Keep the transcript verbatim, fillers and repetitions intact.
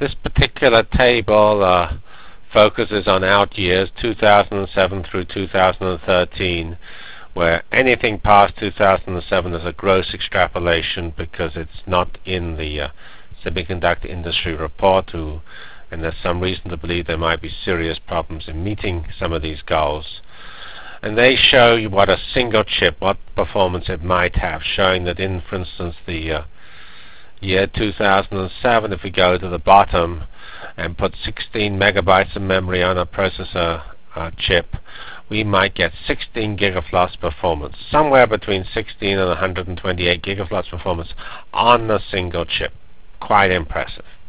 This particular table uh, focuses on out years two thousand seven through two thousand thirteen, where anything past two thousand seven is a gross extrapolation because it's not in the uh, semiconductor industry report, who, and there's some reason to believe there might be serious problems in meeting some of these goals. And they show you what a single chip, what performance it might have, showing that in, for instance, the uh, year two thousand seven, if we go to the bottom and put sixteen megabytes of memory on a processor uh, chip, we might get sixteen gigaflops performance, somewhere between sixteen and one hundred twenty-eight gigaflops performance on a single chip. Quite impressive.